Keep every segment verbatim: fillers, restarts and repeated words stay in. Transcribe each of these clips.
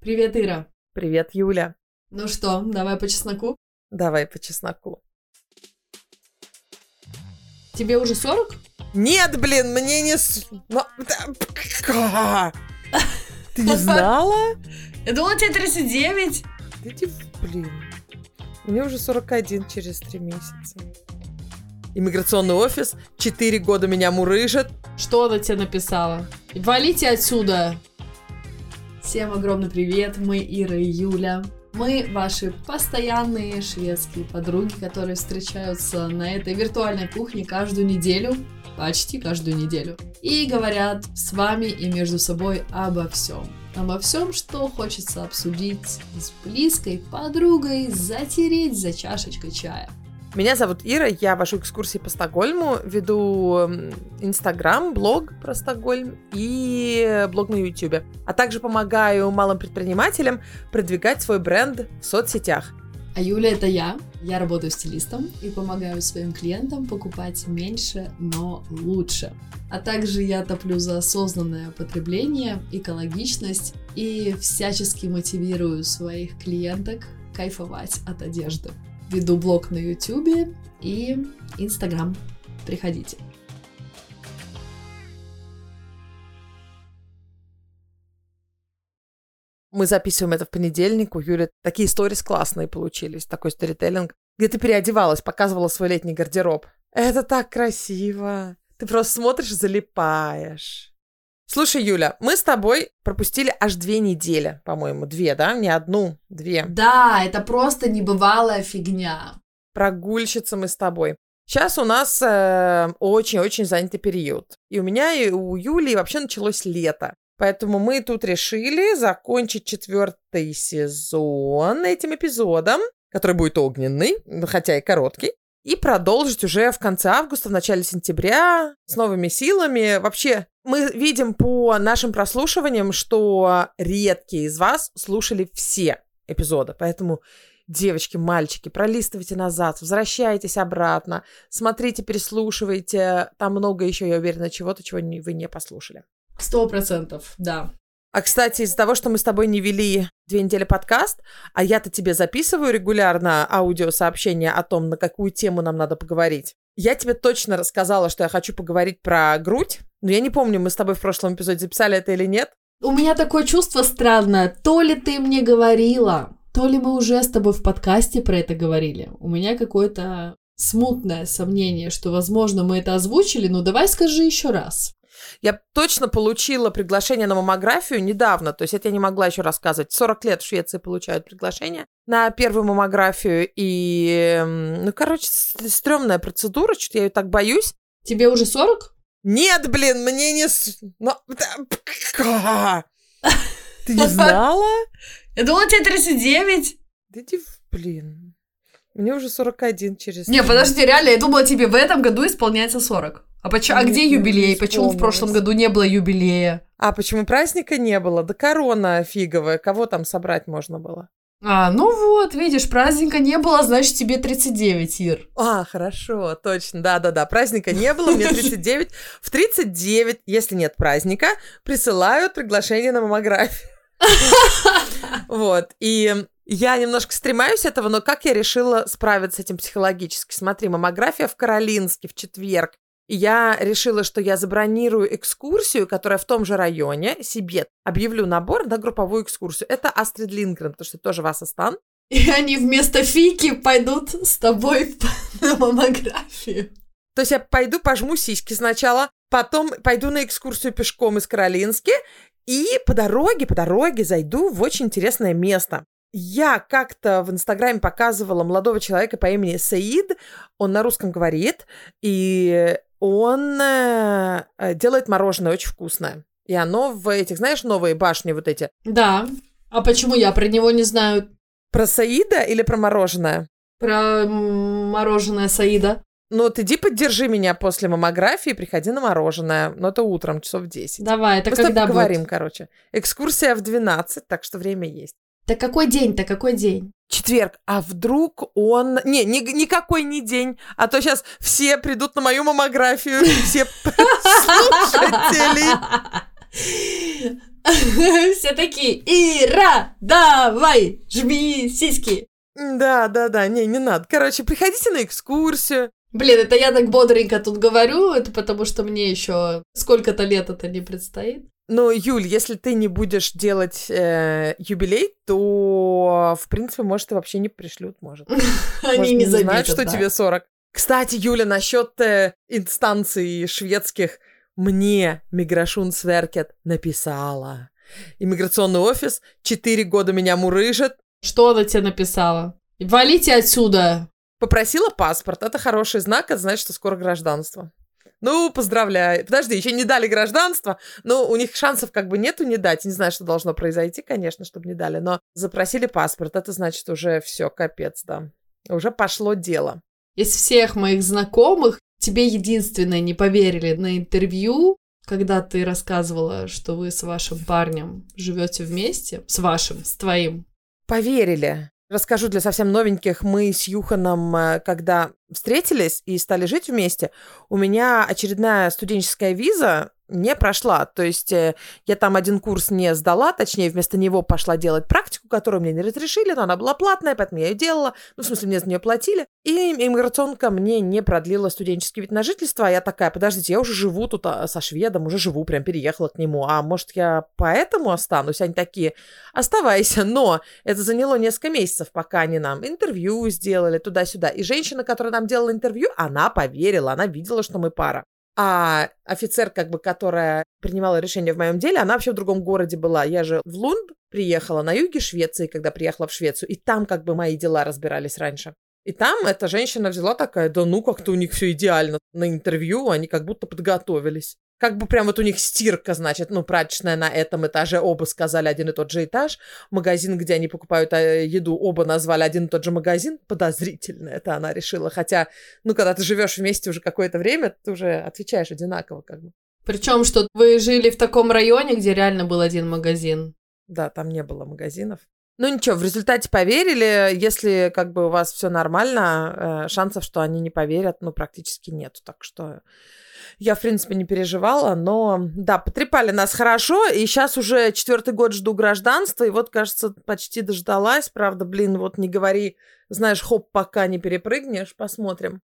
Привет, Ира. Привет, Юля. Ну что, давай по чесноку? Давай по чесноку. Тебе уже сорок? Нет, блин, мне не... Ты не знала? Я думала, тебе тридцать девять. Иди, блин. Мне уже сорок один через три месяца. Иммиграционный офис четыре года меня мурыжит. Что она тебе написала? Валите отсюда! Всем огромный привет, мы Ира и Юля. Мы ваши постоянные шведские подруги, которые встречаются на этой виртуальной кухне каждую неделю, почти каждую неделю, и говорят с вами и между собой обо всем. Обо всем, что хочется обсудить с близкой подругой, затереть за чашечкой чая. Меня зовут Ира, я вожу экскурсии по Стокгольму, веду Инстаграм, блог про Стокгольм и блог на Ютубе. А также помогаю малым предпринимателям продвигать свой бренд в соцсетях. А Юля — это я. Я работаю стилистом и помогаю своим клиентам покупать меньше, но лучше. А также я топлю за осознанное потребление, экологичность и всячески мотивирую своих клиенток кайфовать от одежды. Веду блог на Ютубе и Инстаграм. Приходите. Мы записываем это в понедельник. У Юли такие сторис классные получились, такой сторителлинг, где ты переодевалась, показывала свой летний гардероб. Это так красиво. Ты просто смотришь и залипаешь. Слушай, Юля, мы с тобой пропустили аж две недели, по-моему. Две, да? Не одну, две. Да, это просто небывалая фигня. Прогульщица мы с тобой. Сейчас у нас э, очень-очень занятый период. И у меня, и у Юли вообще началось лето. Поэтому мы тут решили закончить четвертый сезон этим эпизодом, который будет огненный, хотя и короткий, и продолжить уже в конце августа, в начале сентября с новыми силами. Вообще, мы видим по нашим прослушиваниям, что редкие из вас слушали все эпизоды. Поэтому, девочки, мальчики, пролистывайте назад, возвращайтесь обратно, смотрите, переслушивайте. Там много еще, я уверена, чего-то, чего вы не послушали. Сто процентов, да. А, кстати, из-за того, что мы с тобой не вели две недели подкаст, а я-то тебе записываю регулярно аудиосообщения о том, на какую тему нам надо поговорить, я тебе точно рассказала, что я хочу поговорить про грудь, но я не помню, мы с тобой в прошлом эпизоде записали это или нет. У меня такое чувство странное. То ли ты мне говорила, то ли мы уже с тобой в подкасте про это говорили. У меня какое-то смутное сомнение, что, возможно, мы это озвучили, но давай скажи еще раз. Я точно получила приглашение на маммографию недавно, то есть это я не могла еще рассказывать. сорок лет в Швеции получают приглашение на первую маммографию, и, ну, короче, стрёмная процедура, что-то я ее так боюсь. Тебе уже сорок? Нет, блин, мне не... Но... Ты не знала? Я думала, тебе тридцать девять. Да иди, блин, мне уже сорок один через... Не, подожди, реально, я думала, тебе в этом году исполняется сорок. А, поч... а где юбилей? Почему в прошлом году не было юбилея? А почему праздника не было? Да корона фиговая. Кого там собрать можно было? А, ну вот, видишь, праздника не было, значит, тебе тридцать девять, Ир. А, хорошо, точно, да-да-да. Праздника не было, мне тридцать девять. В тридцать девять, если нет праздника, присылают приглашение на маммографию. Вот, и... Я немножко стремаюсь этого, но как я решила справиться с этим психологически? Смотри, маммография в Каролинске в четверг. И я решила, что я забронирую экскурсию, которая в том же районе, себе объявлю набор на групповую экскурсию. Это Астрид Линдгрен, потому что тоже Вассастан. И они вместо фики пойдут с тобой на маммографию. То есть я пойду пожму сиськи сначала, потом пойду на экскурсию пешком из Каролински, и по дороге, по дороге зайду в очень интересное место. Я как-то в Инстаграме показывала молодого человека по имени Саид, он на русском говорит, и он э, делает мороженое очень вкусное. И оно в этих, знаешь, новые башни вот эти. Да. А почему я про него не знаю? Про Саида или про мороженое? Про мороженое Саида. Ну, вот иди поддержи меня после маммографии, приходи на мороженое. Но это утром, часов в десять. Давай, это Просто когда поговорим, будет? Короче. Экскурсия в двенадцать, так что время есть. Так какой день-то, какой день? Четверг. А вдруг он... Не, ни, никакой не день. А то сейчас все придут на мою маммографию, все слушатели. Все такие: Ира, давай, жми сиськи. Да, да, да, не, не надо. Короче, приходите на экскурсию. Блин, это я так бодренько тут говорю, это потому что мне еще сколько-то лет это не предстоит. Ну, Юль, если ты не будешь делать э, юбилей, то, в принципе, может, и вообще не пришлют, может. Они может, не знают, заметят, что да. тебе сорок. Кстати, Юля, насчет э, инстанций шведских. Мне Миграшунсверкет написала. Иммиграционный офис четыре года меня мурыжит. Что она тебе написала? Валите отсюда! Попросила паспорт. Это хороший знак, это значит, что скоро гражданство. Ну, поздравляю. Подожди, еще не дали гражданство, но у них шансов как бы нету не дать. Не знаю, что должно произойти, конечно, чтобы не дали, но запросили паспорт. Это значит уже все, капец, да. Уже пошло дело. Из всех моих знакомых тебе единственное не поверили на интервью, когда ты рассказывала, что вы с вашим парнем живете вместе. С вашим, с твоим. Поверили. Расскажу для совсем новеньких. Мы с Юханом, когда встретились и стали жить вместе, у меня очередная студенческая виза не прошла. То есть я там один курс не сдала, точнее, вместо него пошла делать практику, которую мне не разрешили, но она была платная, поэтому я ее делала. Ну, в смысле, мне за нее платили. И иммиграционка мне не продлила студенческий вид на жительство. А я такая: подождите, я уже живу тут со шведом, уже живу, прям переехала к нему. А может, я поэтому останусь? Они такие: оставайся. Но это заняло несколько месяцев, пока они нам интервью сделали туда-сюда. И женщина, которая нам делала интервью, она поверила, она видела, что мы пара. А офицер, как бы, которая принимала решение в моем деле, она вообще в другом городе была. Я же в Лунд приехала, на юге Швеции, когда приехала в Швецию, и там как бы мои дела разбирались раньше. И там эта женщина взяла такая: да ну, как-то у них все идеально. На интервью они как будто подготовились. Как бы прям вот у них стирка, значит, ну, прачечная на этом этаже, оба сказали один и тот же этаж. Магазин, где они покупают еду, оба назвали один и тот же магазин. Подозрительно это она решила. Хотя, ну, когда ты живешь вместе уже какое-то время, ты уже отвечаешь одинаково как бы. Причем, что вы жили в таком районе, где реально был один магазин. Да, там не было магазинов. Ну ничего, в результате поверили. Если как бы у вас все нормально, э, шансов, что они не поверят, ну, практически нет. Так что я, в принципе, не переживала. Но, да, потрепали нас хорошо. И сейчас уже четвертый год жду гражданства. И вот, кажется, почти дождалась. Правда, блин, вот не говори, знаешь, хоп, пока не перепрыгнешь. Посмотрим.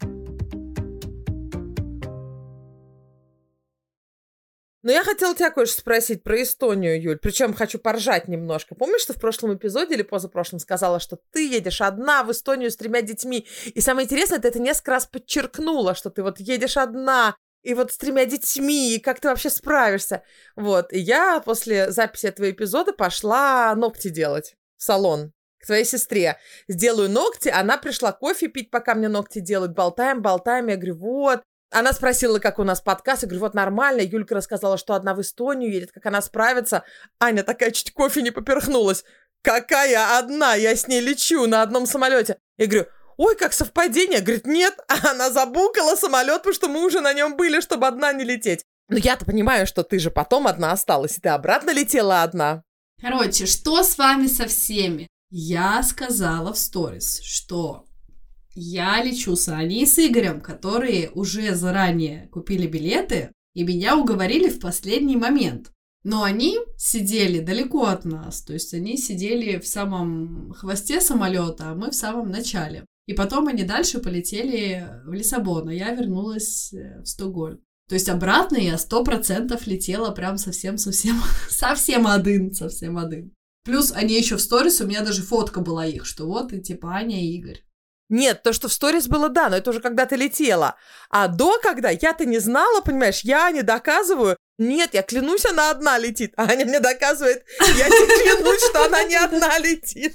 Но я хотела тебя кое-что спросить про Эстонию, Юль. Причем хочу поржать немножко. Помнишь, что в прошлом эпизоде или позапрошлом сказала, что ты едешь одна в Эстонию с тремя детьми? И самое интересное, ты это несколько раз подчеркнула, что ты вот едешь одна, и вот с тремя детьми, и как ты вообще справишься. Вот, и я после записи этого эпизода пошла ногти делать в салон к твоей сестре. Сделаю ногти, она пришла кофе пить, пока мне ногти делают. Болтаем, болтаем, я говорю, вот. Она спросила, как у нас подкаст. Я говорю, вот нормально. Юлька рассказала, что одна в Эстонию едет, как она справится. Аня такая чуть кофе не поперхнулась. Какая одна? Я с ней лечу на одном самолете. Я говорю, ой, как совпадение. Говорит, нет, она забукала самолет, потому что мы уже на нем были, чтобы одна не лететь. Но я-то понимаю, что ты же потом одна осталась, и ты обратно летела одна. Короче, что с вами со всеми? Я сказала в сторис, что я лечу с Аней и с Игорем, которые уже заранее купили билеты и меня уговорили в последний момент. Но они сидели далеко от нас, то есть они сидели в самом хвосте самолета, а мы в самом начале. И потом они дальше полетели в Лиссабон, а я вернулась в Стокгольм. То есть обратно я сто процентов летела прям совсем-совсем, совсем один, совсем один. Плюс они еще в сторис, у меня даже фотка была их, что вот и типа Аня и Игорь. Нет, то, что в сторис было, да, но это уже когда ты летела. А до когда я-то не знала, понимаешь, я не доказываю. Нет, я клянусь, она одна летит. А Аня мне доказывает, я тебе клянусь, что она не одна летит.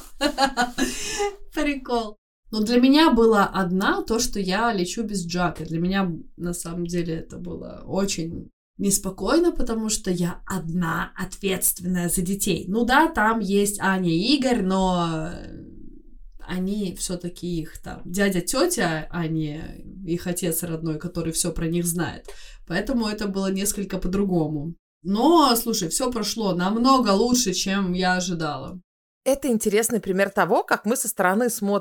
Прикол. Но для меня было одна то, что я лечу без Джака. Для меня, на самом деле, это было очень неспокойно, потому что я одна ответственная за детей. Ну да, там есть Аня и Игорь, но они все-таки их там дядя, тетя, а не их отец родной, который все про них знает. Поэтому это было несколько по-другому. Но, слушай, все прошло намного лучше, чем я ожидала. Это интересный пример того, как мы со стороны смотрим.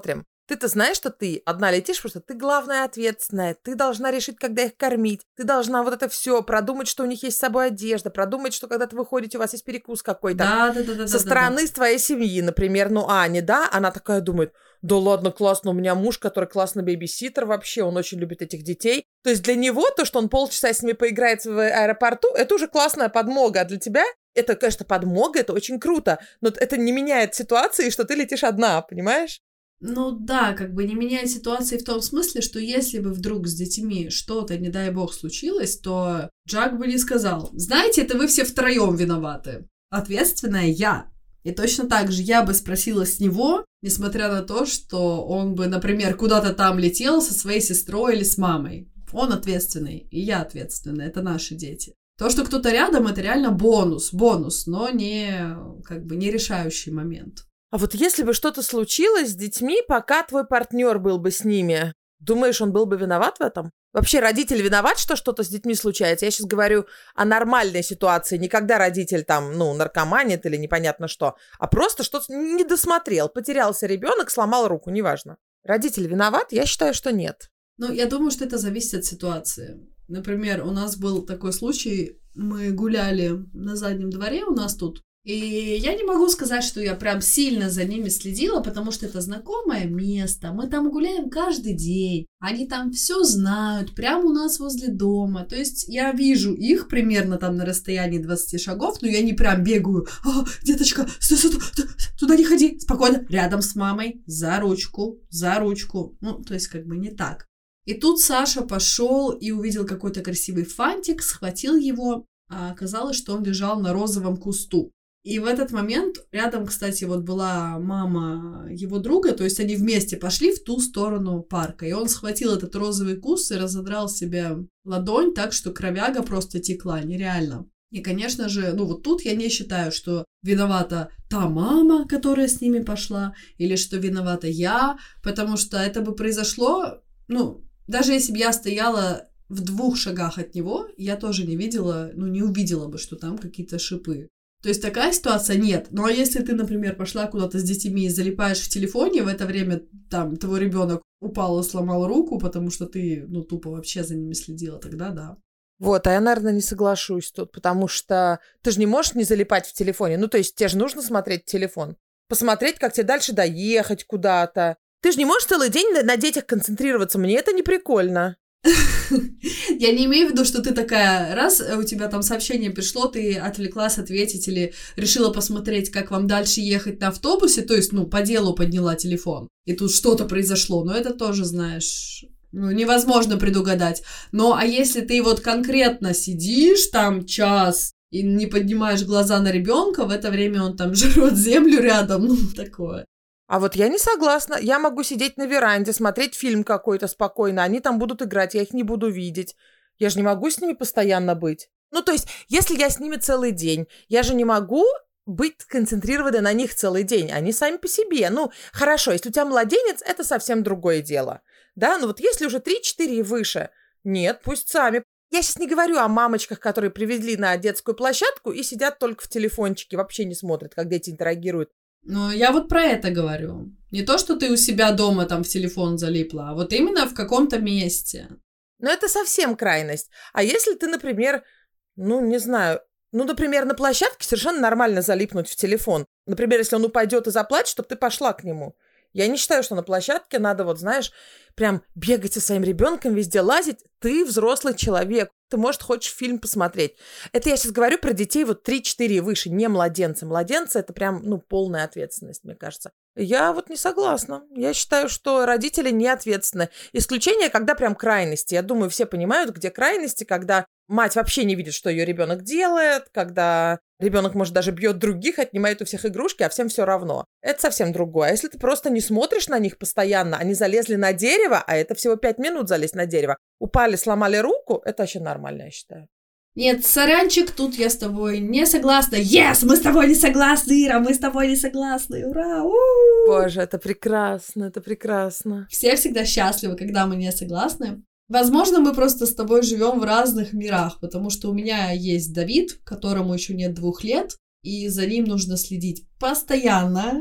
Ты-то знаешь, что ты одна летишь, потому что ты главная ответственная, ты должна решить, когда их кормить, ты должна вот это все продумать, что у них есть с собой одежда, продумать, что когда ты выходите, у вас есть перекус какой-то. Да, да, да, да. Со да, стороны да, да. с твоей семьи, например, ну, Аня, да, она такая думает, да ладно, классно, у меня муж, который классный бэйбиситер вообще, он очень любит этих детей. То есть для него то, что он полчаса с ними поиграет в аэропорту, это уже классная подмога, а для тебя это, конечно, подмога, это очень круто, но это не меняет ситуации, что ты летишь одна, понимаешь? Ну да, как бы не меняет ситуации в том смысле, что если бы вдруг с детьми что-то, не дай бог, случилось, то Джак бы не сказал, знаете, это вы все втроем виноваты. Ответственная я. И точно так же я бы спросила с него, несмотря на то, что он бы, например, куда-то там летел со своей сестрой или с мамой. Он ответственный, и я ответственная, это наши дети. То, что кто-то рядом, это реально бонус, бонус, но не, как бы, не решающий момент. А вот если бы что-то случилось с детьми, пока твой партнер был бы с ними, думаешь, он был бы виноват в этом? Вообще родитель виноват, что что-то с детьми случается? Я сейчас говорю о нормальной ситуации, не когда родитель там, ну, наркоманит или непонятно что, а просто что-то не досмотрел, потерялся ребенок, сломал руку, неважно. Родитель виноват? Я считаю, что нет. Ну, я думаю, что это зависит от ситуации. Например, у нас был такой случай, мы гуляли на заднем дворе у нас тут, и я не могу сказать, что я прям сильно за ними следила, потому что это знакомое место, мы там гуляем каждый день, они там все знают, прямо у нас возле дома, то есть я вижу их примерно там на расстоянии двадцати шагов, но я не прям бегаю, а, деточка, стой, стой, стой, туда не ходи, спокойно, рядом с мамой, за ручку, за ручку, ну, то есть как бы не так. И тут Саша пошел и увидел какой-то красивый фантик, схватил его, а оказалось, что он лежал на розовом кусту. И в этот момент рядом, кстати, вот была мама его друга, то есть они вместе пошли в ту сторону парка. И он схватил этот розовый куст и разодрал себе ладонь так, что кровяга просто текла, нереально. И, конечно же, ну вот тут я не считаю, что виновата та мама, которая с ними пошла, или что виновата я, потому что это бы произошло, ну, даже если бы я стояла в двух шагах от него, я тоже не видела, ну, не увидела бы, что там какие-то шипы. То есть такая ситуация нет. Ну, а если ты, например, пошла куда-то с детьми и залипаешь в телефоне, в это время там твой ребенок упал и сломал руку, потому что ты, ну, тупо вообще за ними следила, тогда да. Вот, а я, наверное, не соглашусь тут, потому что ты же не можешь не залипать в телефоне. Ну, то есть тебе же нужно смотреть телефон. Посмотреть, как тебе дальше доехать куда-то. Ты же не можешь целый день на, на детях концентрироваться. Мне это не прикольно. Я не имею в виду, что ты такая, раз у тебя там сообщение пришло, ты отвлеклась ответить или решила посмотреть, как вам дальше ехать на автобусе, то есть, ну, по делу подняла телефон, и тут что-то произошло, но это тоже, знаешь, ну, невозможно предугадать. Но, а если ты вот конкретно сидишь там час и не поднимаешь глаза на ребенка, в это время он там жрет землю рядом, ну, такое. А вот я не согласна. Я могу сидеть на веранде, смотреть фильм какой-то спокойно. Они там будут играть, я их не буду видеть. Я же не могу с ними постоянно быть. Ну, то есть, если я с ними целый день, я же не могу быть сконцентрированной на них целый день. Они сами по себе. Ну, хорошо, если у тебя младенец, это совсем другое дело. Да, но вот если уже три-четыре и выше, нет, пусть сами. Я сейчас не говорю о мамочках, которые привезли на детскую площадку и сидят только в телефончике, вообще не смотрят, как дети интерагируют. Ну, я вот про это говорю. Не то, что ты у себя дома там в телефон залипла, а вот именно в каком-то месте. Но это совсем крайность. А если ты, например, ну, не знаю, ну, например, на площадке совершенно нормально залипнуть в телефон. Например, если он упадет и заплачет, чтобы ты пошла к нему. Я не считаю, что на площадке надо, вот, знаешь, прям бегать со своим ребенком, везде лазить. Ты взрослый человек. Ты, может, хочешь фильм посмотреть. Это я сейчас говорю про детей вот три-четыре и выше, не младенцы. Младенцы — это прям, ну, полная ответственность, мне кажется. Я вот не согласна. Я считаю, что родители не ответственны. Исключение, когда прям крайности. Я думаю, все понимают, где крайности, когда мать вообще не видит, что ее ребенок делает, когда ребенок, может, даже бьет других, отнимает у всех игрушки, а всем все равно. Это совсем другое. А если ты просто не смотришь на них постоянно, они залезли на дерево, а это всего пять минут залезть на дерево, упали, сломали руку, это вообще нормально, я считаю. Нет, сорянчик, тут я с тобой не согласна. Yes, мы с тобой не согласны, Ира, мы с тобой не согласны, ура! У-у-у! Боже, это прекрасно, это прекрасно. Все всегда счастливы, когда мы не согласны. Возможно, мы просто с тобой живем в разных мирах, потому что у меня есть Давид, которому еще нет двух лет, и за ним нужно следить постоянно.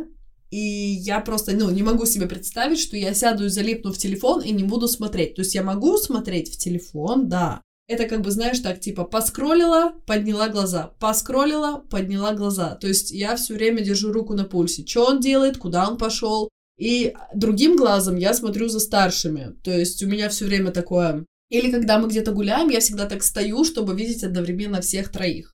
И я просто, ну, не могу себе представить, что я сяду и залипну в телефон и не буду смотреть. То есть я могу смотреть в телефон, да. Это как бы, знаешь, так, типа, поскроллила, подняла глаза, поскроллила, подняла глаза. То есть я все время держу руку на пульсе. Что он делает, куда он пошел. И другим глазом я смотрю за старшими. То есть у меня все время такое... Или когда мы где-то гуляем, я всегда так стою, чтобы видеть одновременно всех троих.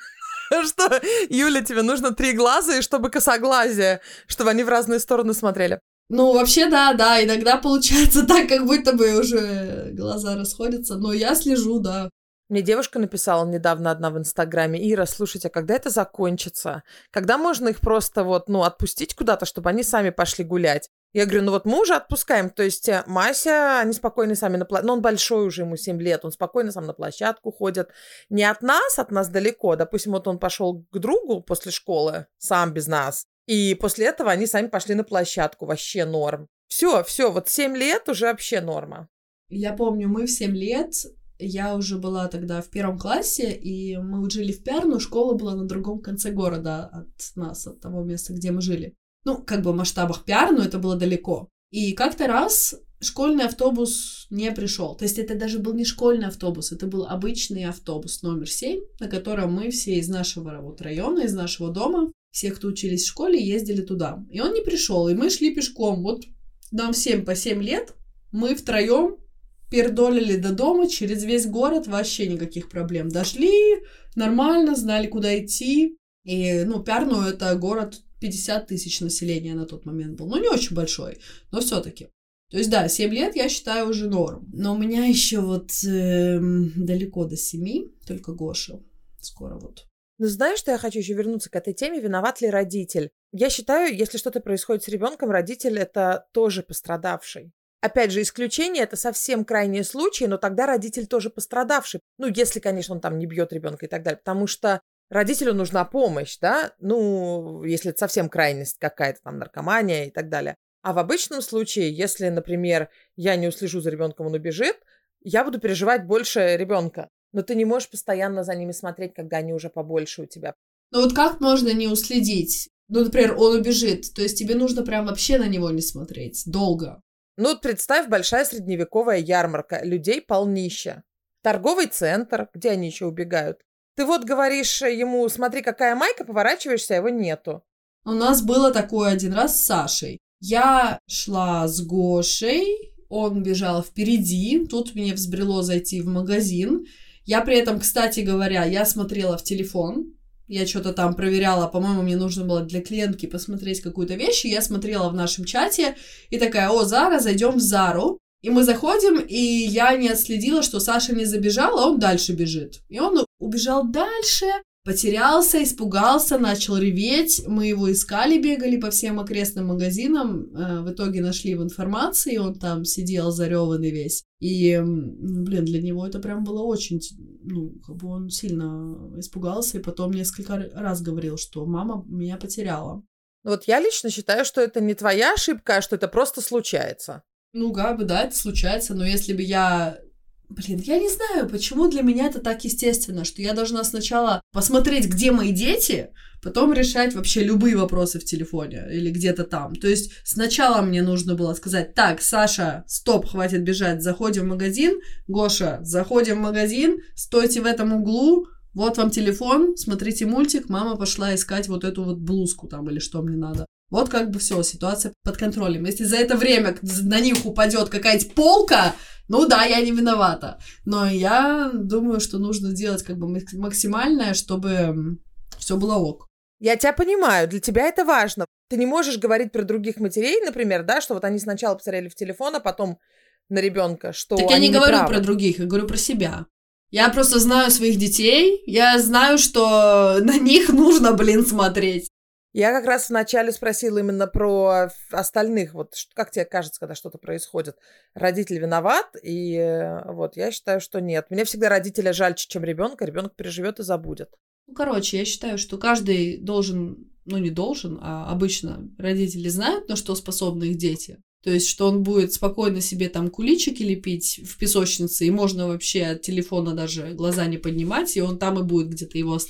Что, Юля, тебе нужно три глаза, и чтобы косоглазие, чтобы они в разные стороны смотрели. Ну, вообще, да, да, иногда получается так, как будто бы уже глаза расходятся, но я слежу, да. Мне девушка написала недавно одна в Инстаграме: Ира, слушайте, а когда это закончится? Когда можно их просто вот, ну, отпустить куда-то, чтобы они сами пошли гулять? Я говорю, ну вот мы уже отпускаем, то есть Мася, они спокойно сами на площадку, ну он большой уже, ему семь лет, он спокойно сам на площадку ходит. Не от нас, от нас далеко, допустим, вот он пошел к другу после школы, сам без нас, и после этого они сами пошли на площадку, вообще норм. Все, все, вот семь лет уже вообще норма. Я помню, мы в семь лет, я уже была тогда в первом классе, и мы вот жили в Пярну, школа была на другом конце города от нас, от того места, где мы жили. Ну, как бы в масштабах Пярну это было далеко. И как-то раз школьный автобус не пришел. То есть это даже был не школьный автобус, это был обычный автобус номер семь, на котором мы все из нашего вот района, из нашего дома, все, кто учились в школе, ездили туда. И он не пришел, и мы шли пешком. Вот нам всем по семь лет, мы втроем пердолили до дома через весь город, вообще никаких проблем. Дошли нормально, знали, куда идти. И, ну, Пярну — это город пятьдесят тысяч населения на тот момент был. Ну, не очень большой, но все-таки. То есть, да, семь лет я считаю уже норм. Но у меня еще вот э, далеко до семи, только Гоша. Скоро вот. Ну, знаешь, что я хочу еще вернуться к этой теме? Виноват ли родитель? Я считаю, если что-то происходит с ребенком, родитель — это тоже пострадавший. Опять же, исключение — это совсем крайние случаи, но тогда родитель тоже пострадавший. Ну, если, конечно, он там не бьет ребенка и так далее. Потому что родителю нужна помощь, да, ну, если это совсем крайность какая-то, там, наркомания и так далее. А в обычном случае, если, например, я не услежу за ребенком, он убежит, я буду переживать больше ребенка. Но ты не можешь постоянно за ними смотреть, когда они уже побольше у тебя. Ну вот как можно не уследить? Ну, например, он убежит, то есть тебе нужно прям вообще на него не смотреть долго. Ну, вот представь, большая средневековая ярмарка, людей полнища. Торговый центр, где они еще убегают. Ты вот говоришь ему, смотри, какая майка, поворачиваешься, а его нету. У нас было такое один раз с Сашей. Я шла с Гошей, он бежал впереди, тут мне взбрело зайти в магазин. Я при этом, кстати говоря, я смотрела в телефон, я что-то там проверяла, по-моему, мне нужно было для клиентки посмотреть какую-то вещь, и я смотрела в нашем чате, и такая: о, Зара, зайдем в Зару. И мы заходим, и я не отследила, что Саша не забежал, а он дальше бежит. И он убежал дальше, потерялся, испугался, начал реветь. Мы его искали, бегали по всем окрестным магазинам. В итоге нашли в информации, он там сидел зареванный весь. И, блин, для него это прям было очень... Ну, как бы он сильно испугался, и потом несколько раз говорил, что мама меня потеряла. Вот я лично считаю, что это не твоя ошибка, а что это просто случается. Ну, как бы, да, это случается, но если бы я... Блин, я не знаю, почему для меня это так естественно, что я должна сначала посмотреть, где мои дети, потом решать вообще любые вопросы в телефоне или где-то там. То есть сначала мне нужно было сказать: так, Саша, стоп, хватит бежать, заходим в магазин, Гоша, заходим в магазин, стойте в этом углу, вот вам телефон, смотрите мультик, мама пошла искать вот эту вот блузку там или что мне надо. Вот как бы все, ситуация под контролем. Если за это время на них упадет какая-нибудь полка, ну да, я не виновата. Но я думаю, что нужно делать как бы максимальное, чтобы все было ок. Я тебя понимаю, для тебя это важно. Ты не можешь говорить про других матерей, например, да, что вот они сначала посмотрели в телефон, а потом на ребенка, что так они я не говорю правы. Про других, я говорю про себя. Я просто знаю своих детей, я знаю, что на них нужно, блин, смотреть. Я как раз вначале спросила именно про остальных. Вот как тебе кажется, когда что-то происходит? Родитель виноват? И вот я считаю, что нет. Мне всегда родителя жальче, чем ребенка. Ребенок переживет и забудет. Ну, короче, я считаю, что каждый должен, ну не должен, а обычно родители знают, на что способны их дети. То есть, что он будет спокойно себе там куличики лепить в песочнице, и можно вообще от телефона даже глаза не поднимать, и он там и будет, где ты его оставил.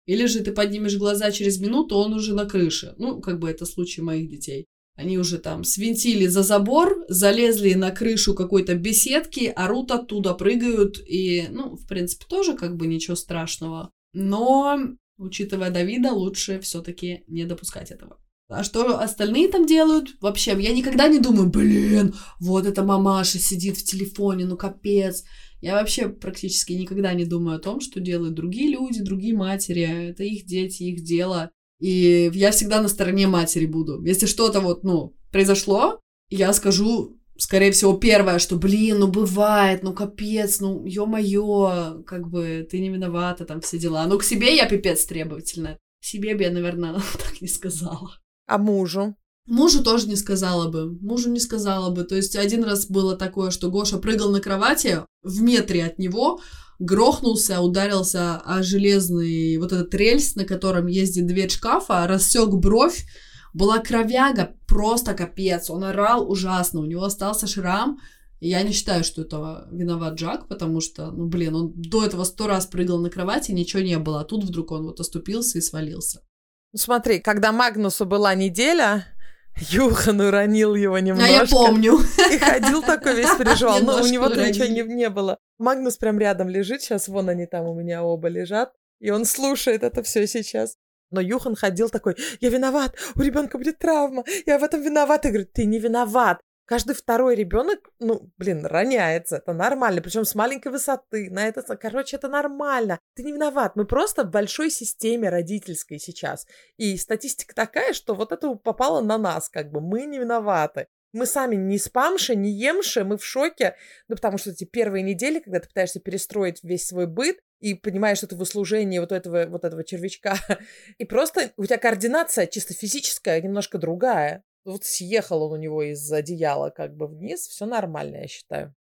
Или же ты поднимешь глаза через минуту, он уже на крыше. Ну, как бы это случай моих детей. Они уже там свинтили за забор, залезли на крышу какой-то беседки, орут оттуда, прыгают. И, ну, в принципе, тоже как бы ничего страшного. Но, учитывая Давида, лучше все-таки не допускать этого. А что остальные там делают? Вообще, я никогда не думаю, блин, вот эта мамаша сидит в телефоне, ну капец. Я вообще практически никогда не думаю о том, что делают другие люди, другие матери. Это их дети, их дело. И я всегда на стороне матери буду. Если что-то вот, ну, произошло, я скажу, скорее всего, первое, что, блин, ну бывает, ну капец, ну ё-моё, как бы ты не виновата, там все дела. Ну к себе я пипец требовательная. Себе бы я, наверное, так не сказала. А мужу? Мужу тоже не сказала бы. Мужу не сказала бы. То есть один раз было такое, что Гоша прыгал на кровати, в метре от него грохнулся, ударился о железный вот этот рельс, на котором ездит дверь шкафа, рассек бровь, была кровяга, просто капец. Он орал ужасно, у него остался шрам. И я не считаю, что это виноват Джак, потому что, ну, блин, он до этого сто раз прыгал на кровати, ничего не было. А тут вдруг он вот оступился и свалился. Ну, смотри, когда Магнусу была неделя, Юхан уронил его немножко. А я помню. И ходил такой весь переживал. Но у него-то ничего не, не было. Магнус прям рядом лежит. Сейчас вон они там у меня оба лежат. И он слушает это все сейчас. Но Юхан ходил такой, я виноват, у ребенка будет травма, я в этом виноват. И говорит, ты не виноват. Каждый второй ребенок, ну, блин, роняется, это нормально, причем с маленькой высоты, на это, короче, это нормально. Ты не виноват, мы просто в большой системе родительской сейчас. И статистика такая, что вот это попало на нас, как бы, мы не виноваты. Мы сами не спамши, не емши, мы в шоке, ну, потому что эти первые недели, когда ты пытаешься перестроить весь свой быт, и понимаешь, что ты в услужении вот этого, вот этого червячка, и просто у тебя координация чисто физическая немножко другая. Вот съехал он у него из одеяла как бы вниз, все нормально, я считаю.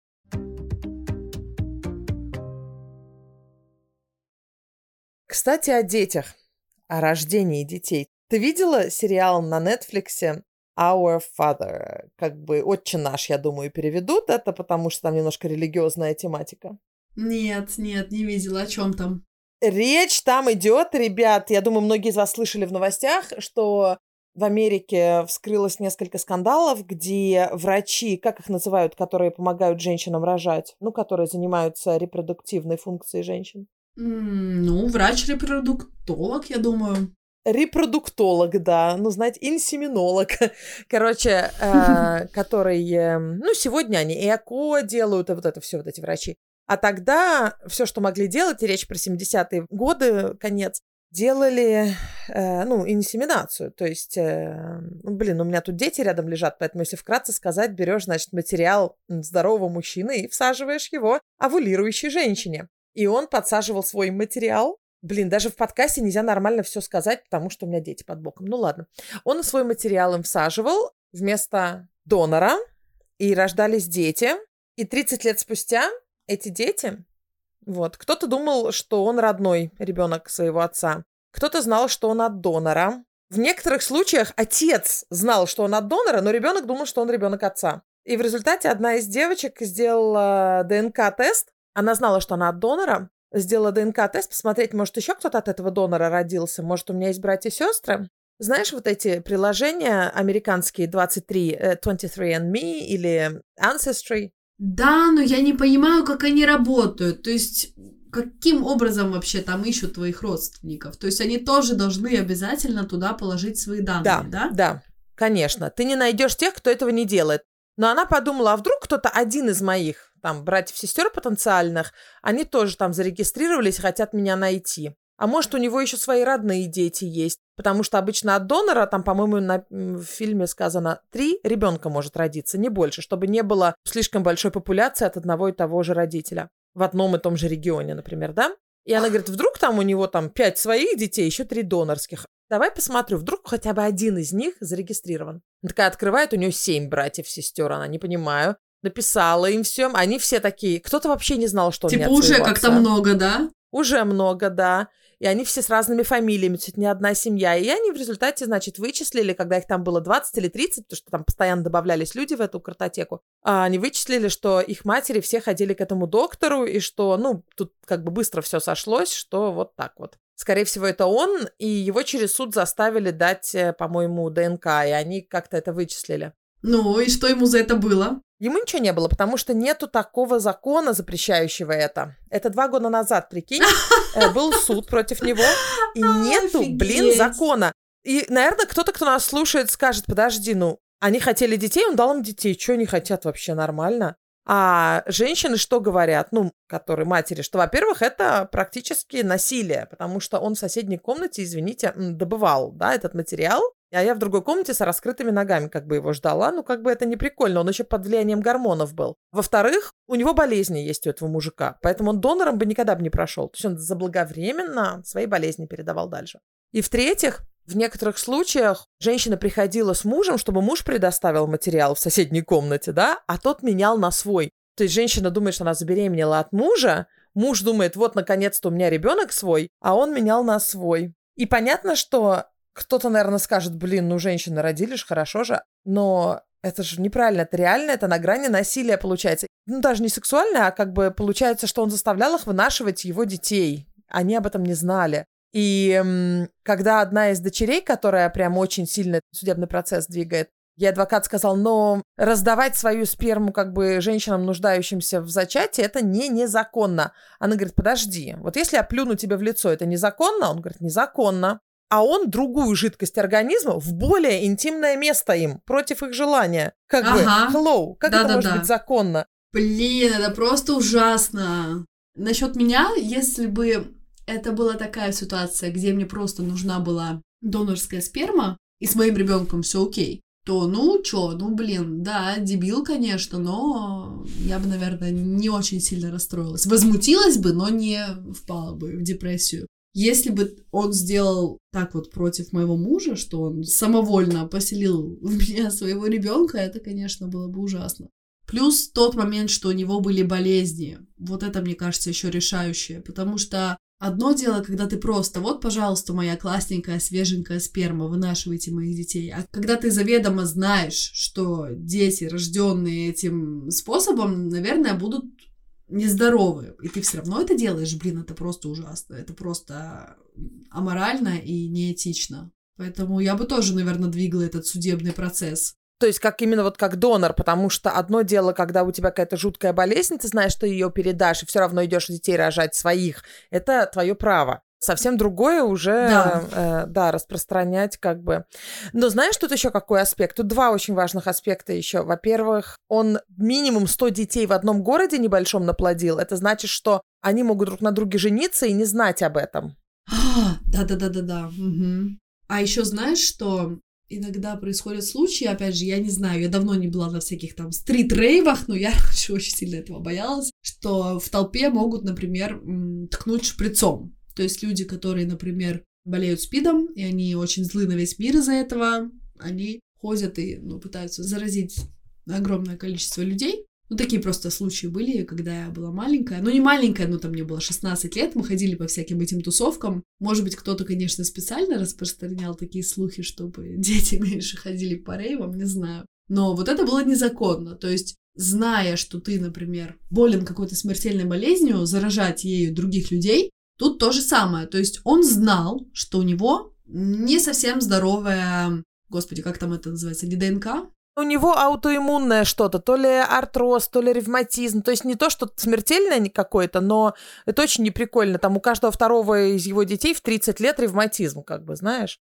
Кстати, о детях, о рождении детей. Ты видела сериал на Netflix Our Father? Как бы «Отче наш», я думаю, переведут это, потому что там немножко религиозная тематика. Нет, нет, не видела. О чем там? Речь там идет, ребят, я думаю, многие из вас слышали в новостях, что в Америке вскрылось несколько скандалов, где врачи, как их называют, которые помогают женщинам рожать, ну, которые занимаются репродуктивной функцией женщин. Mm, ну, врач-репродуктолог, я думаю. Репродуктолог, да. Ну, знаете, инсеминолог. Короче, э, который... Э, ну, сегодня они ЭКО делают, и вот это все, вот эти врачи. А тогда все, что могли делать, и речь про семидесятые годы, конец, делали, э, ну, инсеминацию. То есть, э, блин, у меня тут дети рядом лежат, поэтому, если вкратце сказать, берешь, значит, материал здорового мужчины и всаживаешь его овулирующей женщине. И он подсаживал свой материал. Блин, даже в подкасте нельзя нормально все сказать, потому что у меня дети под боком. Ну, ладно. Он свой материал им всаживал вместо донора, и рождались дети. И тридцать лет спустя эти дети... Вот. Кто-то думал, что он родной ребенок своего отца. Кто-то знал, что он от донора. В некоторых случаях отец знал, что он от донора, но ребенок думал, что он ребенок отца. И в результате одна из девочек сделала ДНК-тест. Она знала, что она от донора. Сделала ДНК-тест, посмотреть, может, еще кто-то от этого донора родился. Может, у меня есть братья и сестры. Знаешь, вот эти приложения американские двадцать три, двадцать три энд ми или Ancestry? Да, но я не понимаю, как они работают. То есть, каким образом вообще там ищут твоих родственников? То есть, они тоже должны обязательно туда положить свои данные, да? Да, да, конечно. Ты не найдешь тех, кто этого не делает. Но она подумала, а вдруг кто-то один из моих там братьев-сестер потенциальных, они тоже там зарегистрировались и хотят меня найти. А может, у него еще свои родные дети есть. Потому что обычно от донора, там, по-моему, на, в фильме сказано, три ребенка может родиться, не больше, чтобы не было слишком большой популяции от одного и того же родителя. В одном и том же регионе, например, да? И она говорит, вдруг там у него там пять своих детей, еще три донорских. Давай посмотрю, вдруг хотя бы один из них зарегистрирован. Она такая открывает, у нее семь братьев-сестер, она не понимаю. Написала им все, они все такие. Кто-то вообще не знал, что типа у меня от своего уже как-то отца. много, да? Уже много, да. И они все с разными фамилиями, чуть не одна семья. И они в результате, значит, вычислили, когда их там было двадцать или тридцать, потому что там постоянно добавлялись люди в эту картотеку, а они вычислили, что их матери все ходили к этому доктору, и что, ну, тут как бы быстро все сошлось, что вот так вот. скорее всего, это он, и его через суд заставили дать, по-моему, ДНК, и они как-то это вычислили. Ну, и что ему за это было? Ему ничего не было, потому что нету такого закона, запрещающего это. Это два года назад, прикинь, был суд против него, и нету, блин, закона. И, наверное, кто-то, кто нас слушает, скажет, подожди, ну, они хотели детей, он дал им детей, что они хотят вообще, нормально? А женщины что говорят, ну, которые матери, что, во-первых, это практически насилие, потому что он в соседней комнате, извините, добывал, да, этот материал, а я в другой комнате с раскрытыми ногами как бы его ждала, ну, как бы это не прикольно, он еще под влиянием гормонов был. Во-вторых, у него болезни есть у этого мужика, поэтому он донором бы никогда бы не прошел, то есть он заблаговременно свои болезни передавал дальше. И в-третьих, в некоторых случаях женщина приходила с мужем, чтобы муж предоставил материал в соседней комнате, да, а тот менял на свой. То есть женщина думает, что она забеременела от мужа, муж думает, вот, наконец-то у меня ребенок свой, а он менял на свой. И понятно, что кто-то, наверное, скажет, блин, ну, женщины родили ж, хорошо же, но это же неправильно, это реально, это на грани насилия получается. Ну, даже не сексуальное, а как бы получается, что он заставлял их вынашивать его детей. Они об этом не знали. И м, когда одна из дочерей, которая прям очень сильно судебный процесс двигает, ей адвокат сказал, но раздавать свою сперму как бы женщинам, нуждающимся в зачатии, это не незаконно. Она говорит, подожди, вот если я плюну тебе в лицо, это незаконно? Он говорит, незаконно. А он другую жидкость организма в более интимное место им, против их желания. Как ага. бы, hello, как да, это да, может да. быть законно? Блин, это просто ужасно. Насчет меня, если бы это была такая ситуация, где мне просто нужна была донорская сперма, и с моим ребенком все окей, то ну чё, ну блин, да, дебил, конечно, но я бы, наверное, не очень сильно расстроилась. Возмутилась бы, но не впала бы в депрессию. Если бы он сделал так вот против моего мужа, что он самовольно поселил в меня своего ребенка, это, конечно, было бы ужасно. Плюс тот момент, что у него были болезни, вот это, мне кажется, еще решающее, потому что одно дело, когда ты просто, вот, пожалуйста, моя классненькая, свеженькая сперма, вынашивайте моих детей. А когда ты заведомо знаешь, что дети, рожденные этим способом, наверное, будут нездоровы, и ты все равно это делаешь, блин, это просто ужасно. Это просто аморально и неэтично. Поэтому я бы тоже, наверное, двигала этот судебный процесс. То есть как именно вот как донор, потому что одно дело, когда у тебя какая-то жуткая болезнь, ты знаешь, что ее передашь, и все равно идешь детей рожать своих. Это твое право. Совсем другое уже, да. Э, да, распространять как бы. Но знаешь, тут еще какой аспект? Тут два очень важных аспекта еще. Во-первых, он минимум сто детей в одном городе небольшом наплодил. Это значит, что они могут друг на друге жениться и не знать об этом. Да-да-да-да-да. Угу. А еще знаешь, что иногда происходят случаи, опять же, я не знаю, я давно не была на всяких там стрит-рейвах, но я раньше очень сильно этого боялась, что в толпе могут, например, ткнуть шприцом. То есть люди, которые, например, болеют СПИДом, и они очень злы на весь мир из-за этого, они ходят и ну, пытаются заразить огромное количество людей. Ну, такие просто случаи были, когда я была маленькая. Ну, не маленькая, но там мне было шестнадцать лет, мы ходили по всяким этим тусовкам. Может быть, кто-то, конечно, специально распространял такие слухи, чтобы дети меньше ходили по рейвам, не знаю. Но вот это было незаконно. То есть, зная, что ты, например, болен какой-то смертельной болезнью, заражать ею других людей, тут то же самое. То есть он знал, что у него не совсем здоровая... Господи, как там это называется? Не ДНК? У него аутоиммунное что-то, то ли артроз, то ли ревматизм. То есть не то, что смертельное какое-то, но это очень неприкольно. Там у каждого второго из его детей в тридцать лет ревматизм, как бы, знаешь?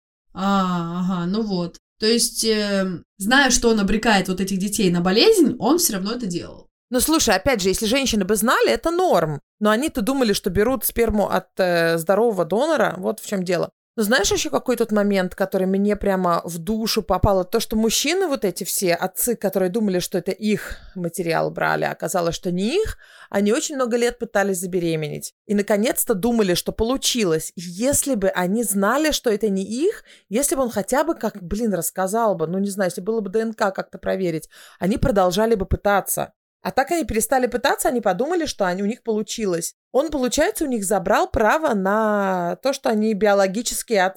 А, ага, ну вот. То есть, э, зная, что он обрекает вот этих детей на болезнь, он все равно это делал. Ну, слушай, опять же, если женщины бы знали, это норм. Но они-то думали, что берут сперму от э, здорового донора. Вот в чем дело. Но знаешь еще какой тот момент, который мне прямо в душу попало? То, что мужчины вот эти все, отцы, которые думали, что это их материал брали, а оказалось, что не их, они очень много лет пытались забеременеть. И, наконец-то, думали, что получилось. И если бы они знали, что это не их, если бы он хотя бы, как, блин, рассказал бы, ну, не знаю, если было бы ДНК как-то проверить, они продолжали бы пытаться. А так они перестали пытаться, они подумали, что они, у них получилось. Он, получается, у них забрал право на то, что они биологические отцы.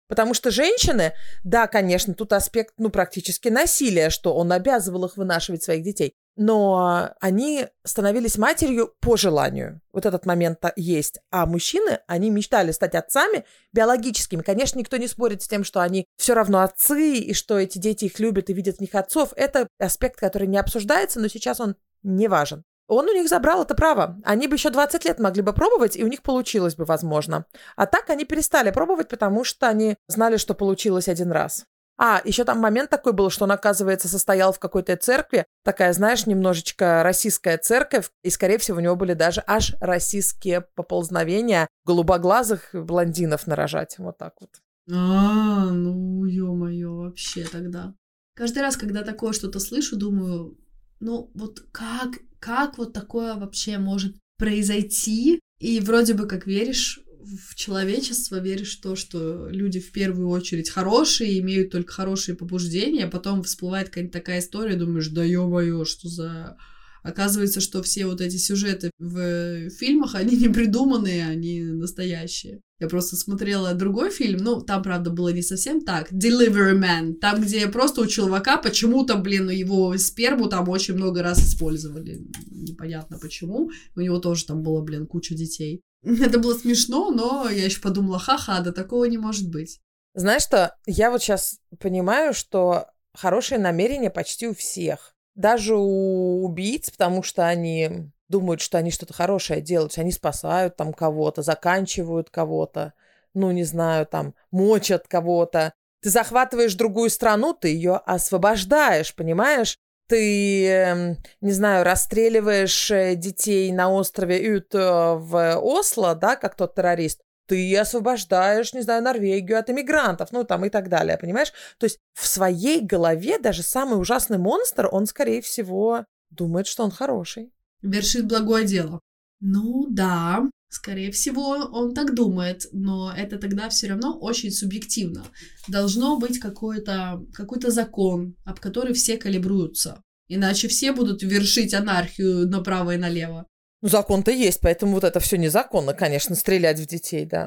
Потому что женщины, да, конечно, тут аспект, ну, практически насилия, что он обязывал их вынашивать своих детей, но они становились матерью по желанию. Вот этот момент есть. А мужчины, они мечтали стать отцами биологическими. Конечно, никто не спорит с тем, что они все равно отцы, и что эти дети их любят и видят в них отцов. Это аспект, который не обсуждается, но сейчас он не важен. Он у них забрал это право. Они бы еще двадцать лет могли бы пробовать, и у них получилось бы, возможно. А так они перестали пробовать, потому что они знали, что получилось один раз. А, еще там момент такой был, что он, оказывается, состоял в какой-то церкви. Такая, знаешь, немножечко российская церковь. И, скорее всего, у него были даже аж российские поползновения голубоглазых блондинов нарожать. Вот так вот. А, ну, ё-моё, вообще тогда. Каждый раз, когда такое что-то слышу, думаю, ну, вот как... Как вот такое вообще может произойти? И вроде бы как веришь в человечество, веришь в то, что люди в первую очередь хорошие, имеют только хорошие побуждения, а потом всплывает какая-нибудь такая история, думаешь, да ё-моё, что за... Оказывается, что все вот эти сюжеты в фильмах, они не придуманные, они настоящие. Я просто смотрела другой фильм, ну, там, правда, было не совсем так, Delivery Man, там, где просто у чувака почему-то, блин, его сперму там очень много раз использовали. Непонятно почему. У него тоже там было, блин, куча детей. Это было смешно, но я еще подумала, ха-ха, да такого не может быть. Знаешь что, я вот сейчас понимаю, что хорошие намерения почти у всех. Даже у убийц, потому что они думают, что они что-то хорошее делают, они спасают там кого-то, заканчивают кого-то, ну, не знаю, там, мочат кого-то. Ты захватываешь другую страну, ты ее освобождаешь, понимаешь? Ты, не знаю, расстреливаешь детей на острове Ют в Осло, да, как тот террорист, ты освобождаешь, не знаю, Норвегию от иммигрантов, ну, там и так далее, понимаешь? То есть в своей голове даже самый ужасный монстр, он, скорее всего, думает, что он хороший. Вершит благое дело. Ну, да, скорее всего, он так думает, но это тогда все равно очень субъективно. Должно быть какой-то, какой-то закон, об который все калибруются. Иначе все будут вершить анархию направо и налево. Ну, закон-то есть, поэтому вот это все незаконно, конечно, стрелять в детей, да.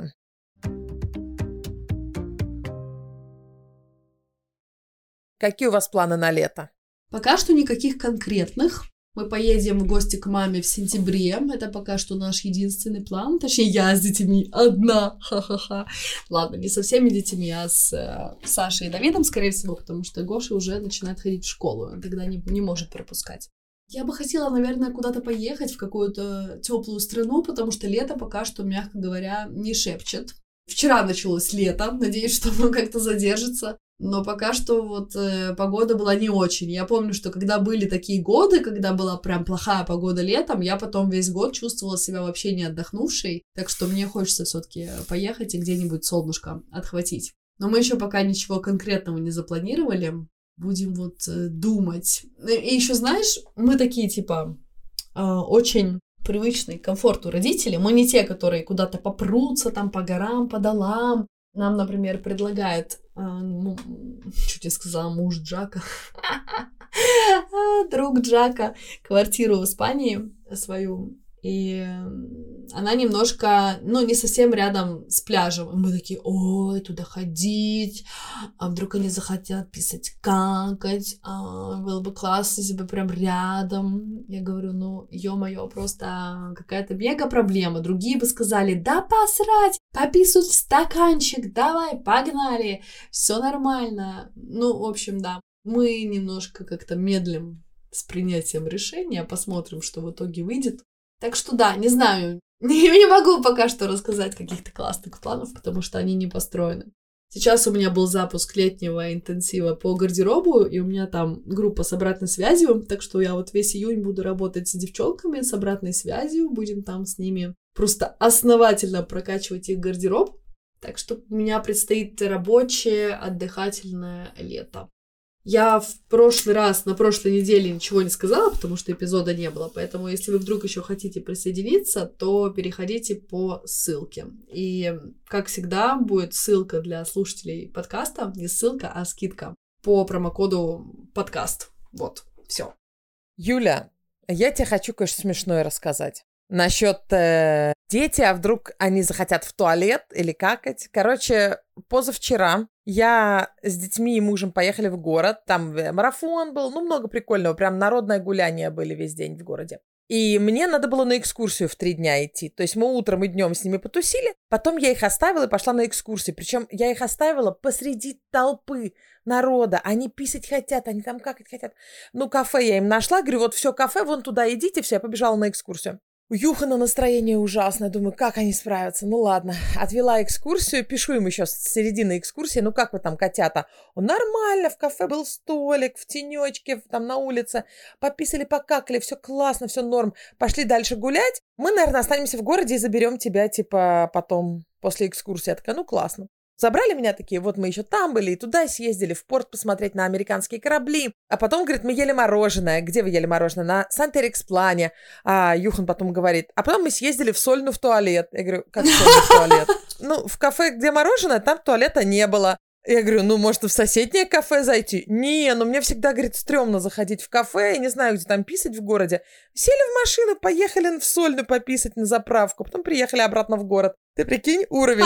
Какие у вас планы на лето? Пока что никаких конкретных. Мы поедем в гости к маме в сентябре. Это пока что наш единственный план. Точнее, я с детьми одна. Ха-ха-ха. Ладно, не со всеми детьми, а с э, Сашей и Давидом, скорее всего, потому что Гоша уже начинает ходить в школу. Он тогда не, не может пропускать. Я бы хотела, наверное, куда-то поехать в какую-то теплую страну, потому что лето пока что, мягко говоря, не шепчет. Вчера началось лето, надеюсь, что оно как-то задержится. Но пока что вот э, погода была не очень. Я помню, что когда были такие годы, когда была прям плохая погода летом, я потом весь год чувствовала себя вообще не отдохнувшей. Так что мне хочется все-таки поехать и где-нибудь солнышко отхватить. Но мы еще пока ничего конкретного не запланировали. Будем вот э, думать. И еще, знаешь, мы такие, типа, э, очень привычные к комфорту родители. Мы не те, которые куда-то попрутся там по горам, по долам. Нам, например, предлагает, э, ну, чуть я сказала, муж Джака, друг Джака, квартиру в Испании свою. И она немножко, ну, не совсем рядом с пляжем. И мы такие, ой, туда ходить, а вдруг они захотят писать, какать, а, было бы классно, если бы прям рядом. Я говорю, ну, ё-моё, просто какая-то мега проблема. Другие бы сказали, да посрать, пописать в стаканчик, давай, погнали, все нормально. Ну, в общем, да, мы немножко как-то медлим с принятием решения, посмотрим, что в итоге выйдет. Так что да, не знаю, не, не могу пока что рассказать каких-то классных планов, потому что они не построены. Сейчас у меня был запуск летнего интенсива по гардеробу, и у меня там группа с обратной связью, так что я вот весь июнь буду работать с девчонками с обратной связью, будем там с ними просто основательно прокачивать их гардероб. Так что у меня предстоит рабочее, отдыхательное лето. Я в прошлый раз, на прошлой неделе ничего не сказала, потому что эпизода не было, поэтому если вы вдруг еще хотите присоединиться, то переходите по ссылке. И, как всегда, будет ссылка для слушателей подкаста, не ссылка, а скидка по промокоду подкаст. Вот, все. Юля, я тебе хочу кое-что смешное рассказать. насчет э, дети, а вдруг они захотят в туалет или какать. Короче, позавчера я с детьми и мужем поехали в город, там марафон был, ну, много прикольного, прям народное гуляние были весь день в городе. И мне надо было на экскурсию в три дня идти. То есть мы утром и днем с ними потусили, потом я их оставила и пошла на экскурсию. Причем я их оставила посреди толпы народа. Они писать хотят, они там какать хотят. Ну, кафе я им нашла, говорю, вот все кафе, вон туда идите, все, я побежала на экскурсию. У Юхана настроение ужасное, думаю, как они справятся? Ну ладно, отвела экскурсию, пишу им еще с середины экскурсии, ну как вы там, котята? Он нормально, в кафе был столик, в тенечке, там на улице, пописали, покакали, все классно, все норм. Пошли дальше гулять, мы, наверное, останемся в городе и заберем тебя, типа, потом, после экскурсии. Я такая, ну классно. Забрали меня такие, вот мы еще там были, и туда съездили, в порт посмотреть на американские корабли. А потом, говорит, мы ели мороженое. Где вы ели мороженое? На Сантерикс-плане. А Юхан потом говорит, а потом мы съездили в Сольну в туалет. Я говорю, как в Сольну в туалет? Ну, в кафе, где мороженое, там туалета не было. Я говорю, ну, может, в соседнее кафе зайти? Не, ну, мне всегда, говорит, стрёмно заходить в кафе, я не знаю, где там писать в городе. Сели в машину, поехали в Сольну пописать на заправку, потом приехали обратно в город. Ты прикинь, уровень.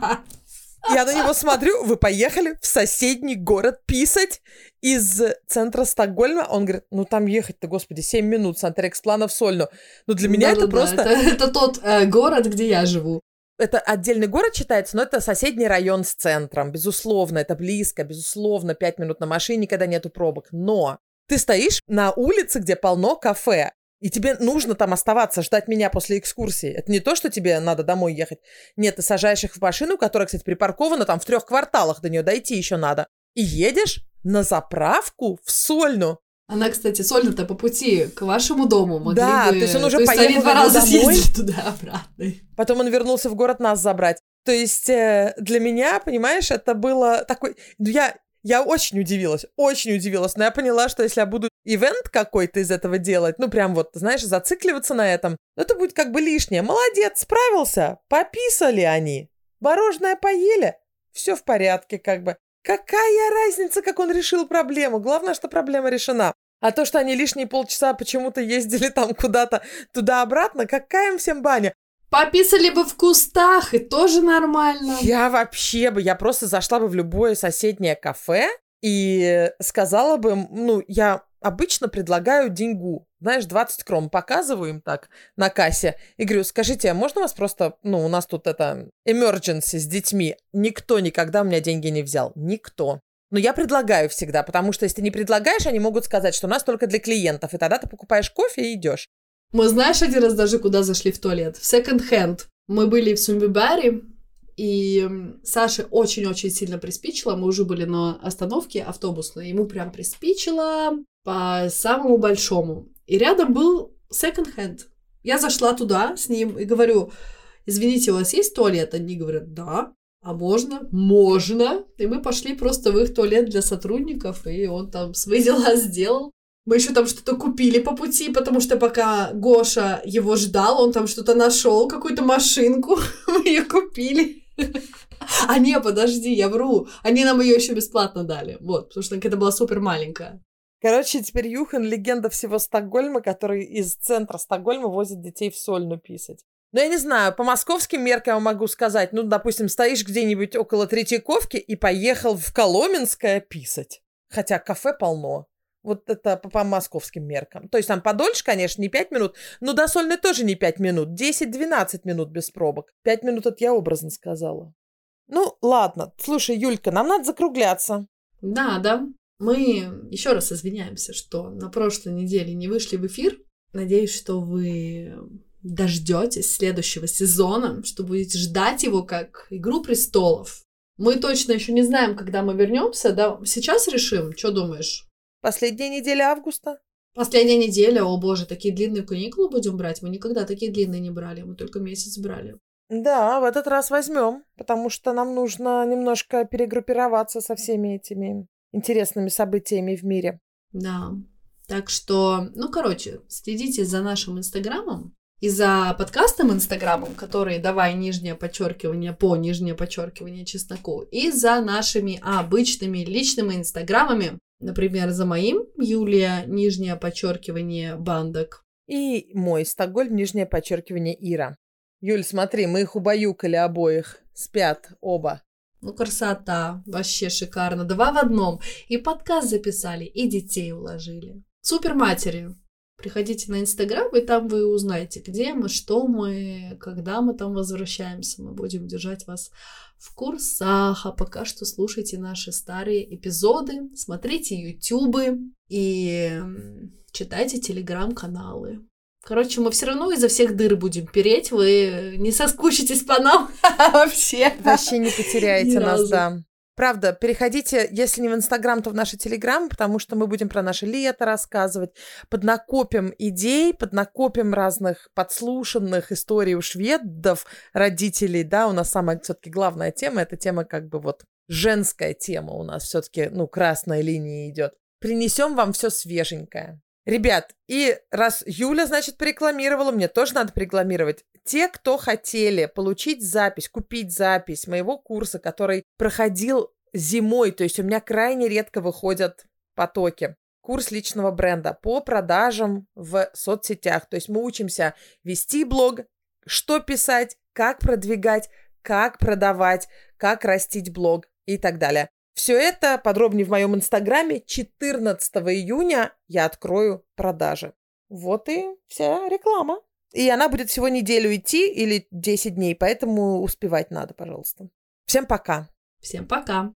Я на него смотрю, вы поехали в соседний город писать из центра Стокгольма. Он говорит, ну там ехать-то, господи, семь минут с Сантерикс-плана в Сольну. Ну для меня это просто... Это, это тот э, город, где я живу. Это отдельный город считается, но это соседний район с центром. Безусловно, это близко, безусловно, пять минут на машине, когда нету пробок. Но ты стоишь на улице, где полно кафе, и тебе нужно там оставаться, ждать меня после экскурсии. Это не то, что тебе надо домой ехать. Нет, ты сажаешь их в машину, которая, кстати, припаркована там в трех кварталах, до нее дойти еще надо. И едешь на заправку в Сольну. Она, кстати, Сольна-то по пути к вашему дому. Могли да, бы... то есть он уже то поехал есть они два раза домой. съездили туда-обратно. Потом он вернулся в город нас забрать. То есть э, для меня, понимаешь, это было такой... Я... Я очень удивилась, очень удивилась, но я поняла, что если я буду ивент какой-то из этого делать, ну, прям вот, знаешь, зацикливаться на этом, ну, это будет как бы лишнее. Молодец, справился, пописали они, мороженое поели, все в порядке как бы. Какая разница, как он решил проблему? Главное, что проблема решена. А то, что они лишние полчаса почему-то ездили там куда-то туда-обратно, какая им всем баня? Пописали бы в кустах, и тоже нормально. Я вообще бы, я просто зашла бы в любое соседнее кафе и сказала бы, ну, я обычно предлагаю деньгу, знаешь, двадцать крон показываю им так на кассе и говорю, скажите, а можно вас просто, ну, у нас тут это emergency с детьми. Никто никогда у меня деньги не взял, никто. Но я предлагаю всегда, потому что если ты не предлагаешь, они могут сказать, что у нас только для клиентов, и тогда ты покупаешь кофе и идешь. Мы, знаешь, один раз даже куда зашли в туалет? В секонд-хенд. Мы были в Сумбибаре, и Саше очень-очень сильно приспичило. Мы уже были на остановке автобусной. Ему прям приспичило по самому большому. И рядом был секонд-хенд. Я зашла туда с ним и говорю, извините, у вас есть туалет? Они говорят, да. А можно? Можно. И мы пошли просто в их туалет для сотрудников, и он там свои дела сделал. Мы еще там что-то купили по пути, потому что пока Гоша его ждал, он там что-то нашел, какую-то машинку, мы ее купили. А не, подожди, я вру, они нам ее еще бесплатно дали, вот, потому что это была супер маленькая. Короче, теперь Юхан легенда всего Стокгольма, который из центра Стокгольма возит детей в Сольну писать. Ну, я не знаю, по московским меркам я могу сказать, ну, допустим, стоишь где-нибудь около Третьяковки и поехал в Коломенское писать, хотя кафе полно. Вот это по, по московским меркам. То есть там подольше, конечно, не пять минут, но до Сольной тоже не пять минут. десять-двенадцать минут без пробок. пять минут это я образно сказала. Ну, ладно. Слушай, Юлька, нам надо закругляться. Да, да. Мы еще раз извиняемся, что на прошлой неделе не вышли в эфир. Надеюсь, что вы дождетесь следующего сезона, что будете ждать его как «Игру престолов». Мы точно еще не знаем, когда мы вернемся. Да? Сейчас решим. Что думаешь? Последняя неделя августа. Последняя неделя, о боже, такие длинные каникулы будем брать. Мы никогда такие длинные не брали, мы только месяц брали. Да, в этот раз возьмем, потому что нам нужно немножко перегруппироваться со всеми этими интересными событиями в мире. Да, так что, ну, короче, следите за нашим инстаграмом и за подкастом инстаграмом, который «Давай нижнее подчеркивание по нижнее подчеркивание чесноку», и за нашими обычными личными инстаграмами. Например, за моим Юлия, нижнее подчеркивание, Бандок. И мой Стокгольм, нижнее подчеркивание, Ира. Юль, смотри, мы их убаюкали обоих. Спят оба. Ну, красота. Вообще шикарно. Два в одном. И подкаст записали, и детей уложили. Супер матери. Приходите на Инстаграм, и там вы узнаете, где мы, что мы, когда мы там возвращаемся. Мы будем держать вас в курсах. А пока что слушайте наши старые эпизоды, смотрите ютубы и читайте телеграм-каналы. Короче, мы все равно изо всех дыр будем переть. Вы не соскучитесь по нам вообще. Вообще не потеряете Ни нас, разу. да. Правда, переходите, если не в Инстаграм, то в наши Телеграм, потому что мы будем про наше лето рассказывать, поднакопим идей, поднакопим разных подслушанных историй у шведов, родителей, да, у нас самая все-таки главная тема, это тема как бы вот женская тема у нас все-таки, ну, красная линия идет. Принесем вам все свеженькое. Ребят, и раз Юля, значит, порекламировала, мне тоже надо порекламировать. Те, кто хотели получить запись, купить запись моего курса, который проходил зимой, то есть у меня крайне редко выходят потоки. Курс личного бренда по продажам в соцсетях. То есть мы учимся вести блог, что писать, как продвигать, как продавать, как растить блог и так далее. Все это подробнее в моем инстаграме. четырнадцатого июня я открою продажи. Вот и вся реклама. И она будет всего неделю идти или десять дней, поэтому успевать надо, пожалуйста. Всем пока. Всем пока.